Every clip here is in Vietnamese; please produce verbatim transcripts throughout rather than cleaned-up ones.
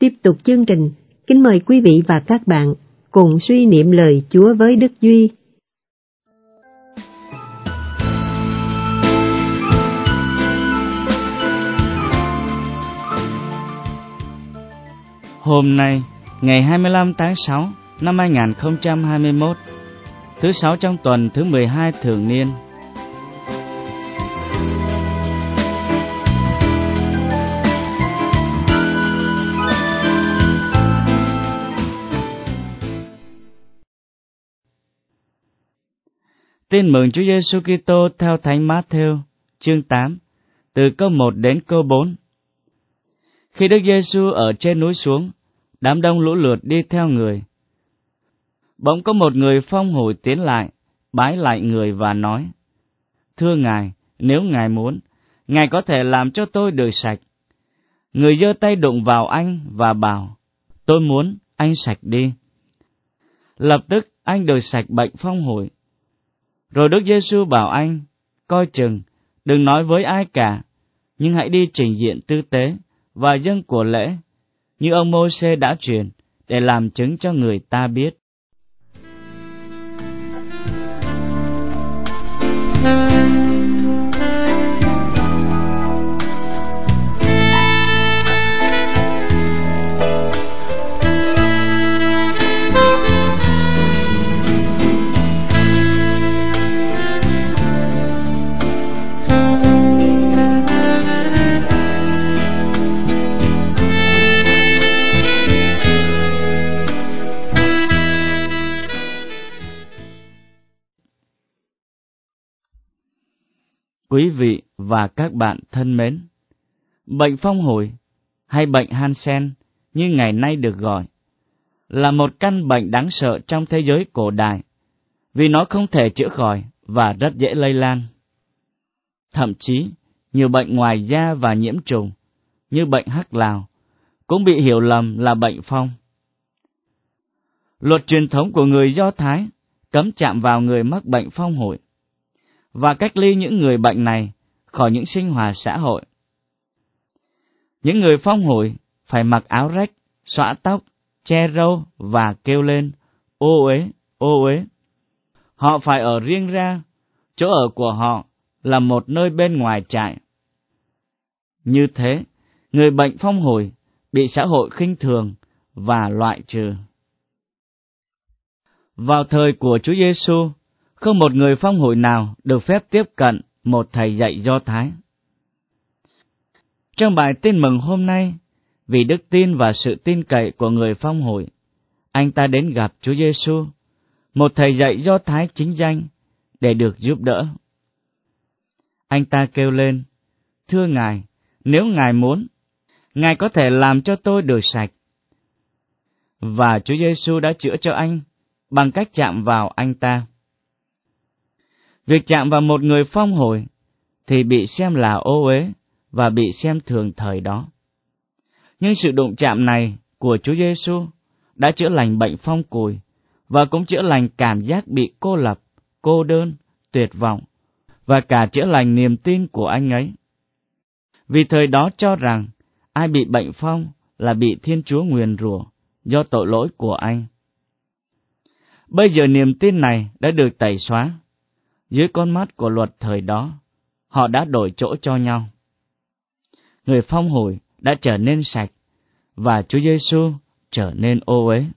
Tiếp tục chương trình, kính mời quý vị và các bạn cùng suy niệm lời Chúa với Đức Duy. Hôm nay, ngày hai mươi lăm tháng sáu năm hai nghìn không trăm hai mươi mốt, thứ sáu trong tuần thứ mười hai thường niên. Tin mừng Chúa Giêsu Kitô theo Thánh Mát-thêu, chương tám, từ câu một đến câu bốn. Khi Đức Giêsu ở trên núi xuống, đám đông lũ lượt đi theo người. Bỗng có một người phong hủi tiến lại, bái lại người và nói: Thưa Ngài, nếu Ngài muốn, Ngài có thể làm cho tôi được sạch. Người giơ tay đụng vào anh và bảo: Tôi muốn, anh sạch đi. Lập tức anh được sạch bệnh phong hủi. Rồi Đức Giêsu bảo anh: Coi chừng, đừng nói với ai cả, nhưng hãy đi trình diện tư tế và dâng của lễ, như ông Mô-sê đã truyền, để làm chứng cho người ta biết. Quý vị và các bạn thân mến, bệnh phong hủi hay bệnh Hansen như ngày nay được gọi là một căn bệnh đáng sợ trong thế giới cổ đại, vì nó không thể chữa khỏi và rất dễ lây lan. Thậm chí, nhiều bệnh ngoài da và nhiễm trùng như bệnh hắc lào cũng bị hiểu lầm là bệnh phong. Luật truyền thống của người Do Thái cấm chạm vào người mắc bệnh phong hủi và cách ly những người bệnh này khỏi những sinh hoạt xã hội. Những người phong hủi phải mặc áo rách, xõa tóc, che râu và kêu lên ô uế, ô uế. Họ phải ở riêng ra, chỗ ở của họ là một nơi bên ngoài trại. Như thế, người bệnh phong hủi bị xã hội khinh thường và loại trừ. Vào thời của Chúa Giêsu, không một người phong hủi nào được phép tiếp cận một thầy dạy Do Thái. Trong bài tin mừng hôm nay, vì đức tin và sự tin cậy của người phong hủi, anh ta đến gặp Chúa Giêsu, một thầy dạy Do Thái chính danh, để được giúp đỡ. Anh ta kêu lên: Thưa Ngài, nếu Ngài muốn, Ngài có thể làm cho tôi được sạch. Và Chúa Giêsu đã chữa cho anh bằng cách chạm vào anh ta. Việc chạm vào một người phong hủi thì bị xem là ô uế và bị xem thường thời đó. Nhưng sự đụng chạm này của Chúa Giêsu đã chữa lành bệnh phong cùi và cũng chữa lành cảm giác bị cô lập, cô đơn, tuyệt vọng và cả chữa lành niềm tin của anh ấy. Vì thời đó cho rằng ai bị bệnh phong là bị Thiên Chúa nguyền rủa do tội lỗi của anh. Bây giờ niềm tin này đã được tẩy xóa. Dưới con mắt của luật thời đó, họ đã đổi chỗ cho nhau. Người phong hủi đã trở nên sạch, và Chúa Giêsu trở nên ô uế.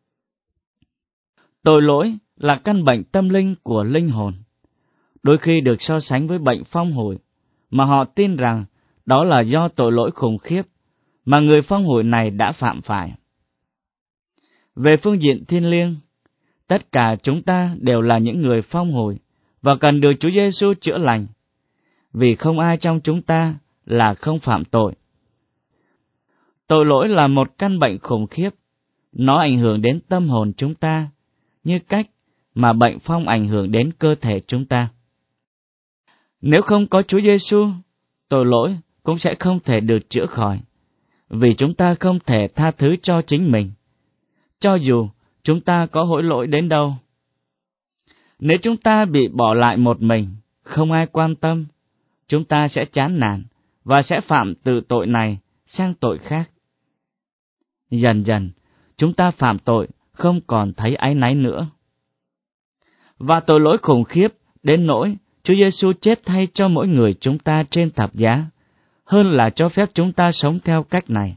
Tội lỗi là căn bệnh tâm linh của linh hồn, đôi khi được so sánh với bệnh phong hủi, mà họ tin rằng đó là do tội lỗi khủng khiếp mà người phong hủi này đã phạm phải. Về phương diện thiêng liêng, tất cả chúng ta đều là những người phong hủi và cần được Chúa Giêsu chữa lành, vì không ai trong chúng ta là không phạm tội. Tội lỗi là một căn bệnh khủng khiếp, nó ảnh hưởng đến tâm hồn chúng ta, như cách mà bệnh phong ảnh hưởng đến cơ thể chúng ta. Nếu không có Chúa Giêsu, tội lỗi cũng sẽ không thể được chữa khỏi, vì chúng ta không thể tha thứ cho chính mình, cho dù chúng ta có hối lỗi đến đâu. Nếu chúng ta bị bỏ lại một mình, không ai quan tâm, chúng ta sẽ chán nản và sẽ phạm từ tội này sang tội khác. Dần dần, chúng ta phạm tội, không còn thấy áy náy nữa. Và tội lỗi khủng khiếp đến nỗi Chúa Giêsu chết thay cho mỗi người chúng ta trên thập giá, hơn là cho phép chúng ta sống theo cách này.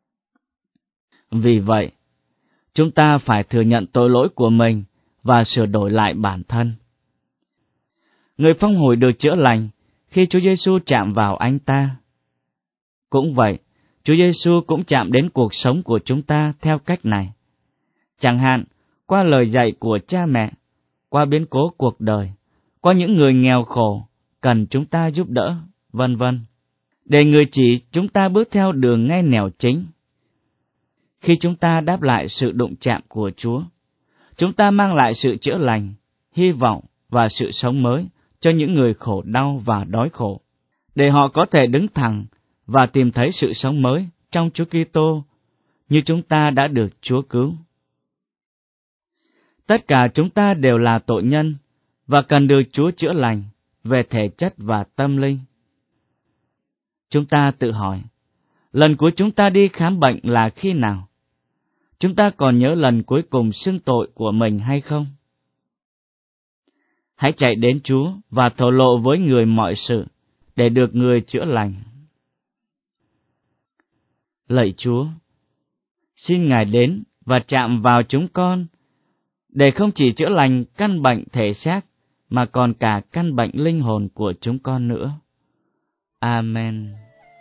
Vì vậy, chúng ta phải thừa nhận tội lỗi của mình và sửa đổi lại bản thân. Người phong hồi được chữa lành khi Chúa Giêsu chạm vào anh ta. Cũng vậy, Chúa Giêsu cũng chạm đến cuộc sống của chúng ta theo cách này. Chẳng hạn, qua lời dạy của cha mẹ, qua biến cố cuộc đời, qua những người nghèo khổ, cần chúng ta giúp đỡ, vân vân, để người chỉ chúng ta bước theo đường ngay nẻo chính. Khi chúng ta đáp lại sự đụng chạm của Chúa, chúng ta mang lại sự chữa lành, hy vọng và sự sống mới cho những người khổ đau và đói khổ, để họ có thể đứng thẳng và tìm thấy sự sống mới trong Chúa Kitô, như chúng ta đã được Chúa cứu. Tất cả chúng ta đều là tội nhân và cần được Chúa chữa lành về thể chất và tâm linh. Chúng ta tự hỏi, lần cuối chúng ta đi khám bệnh là khi nào? Chúng ta còn nhớ lần cuối cùng xưng tội của mình hay không? Hãy chạy đến Chúa và thổ lộ với người mọi sự để được người chữa lành. Lạy Chúa, xin Ngài đến và chạm vào chúng con, để không chỉ chữa lành căn bệnh thể xác, mà còn cả căn bệnh linh hồn của chúng con nữa. Amen.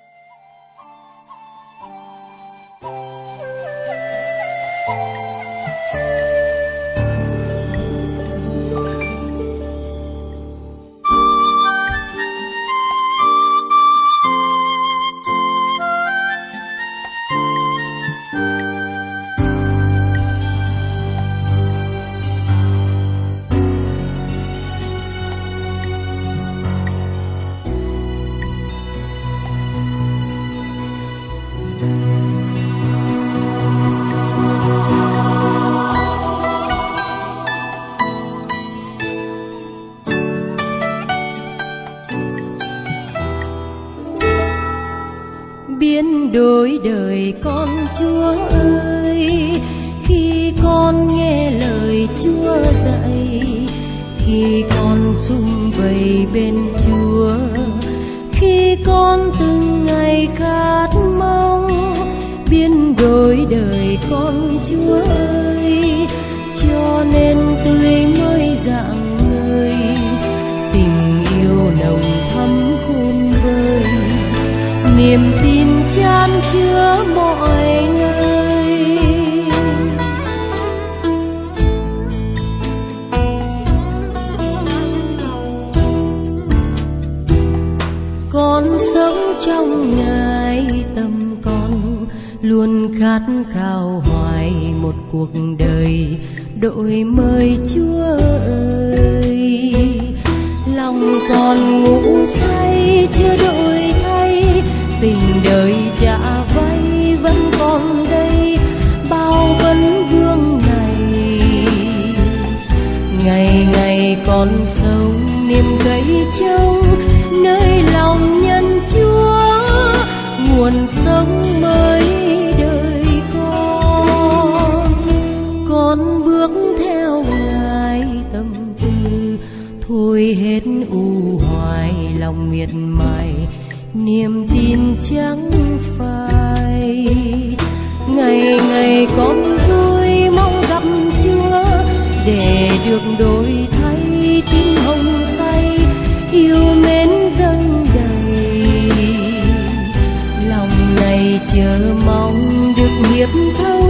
Biến đổi đời con Chúa ơi, khi con nghe lời Chúa dạy, khi con sum vầy bên Chúa, khi con từng ngày khát mong. Biến đổi đời con Chúa ơi, cho nên tươi mới rạng ngời, tình yêu nồng thắm khôn vơi, niềm tin chan chứa mọi người. Con sống trong Ngài, tâm con luôn khát khao hoài một cuộc đời đổi mới Chúa ơi. Lòng còn ngủ say chưa đổi thay, tình đời trả vay vẫn còn đây, bao vấn vương này. Ngày ngày còn sống niềm cậy trông, nơi lòng nhân Chúa, nguồn sống mới đời con. Con bước theo Ngài tâm tư, thôi hết u hoài lòng miệt mài, niềm tin chẳng phai. Ngày ngày con vui mong gặp Chúa, để được đổi thay tim hồng say, yêu mến dâng đầy. Lòng này chờ mong được hiệp thông,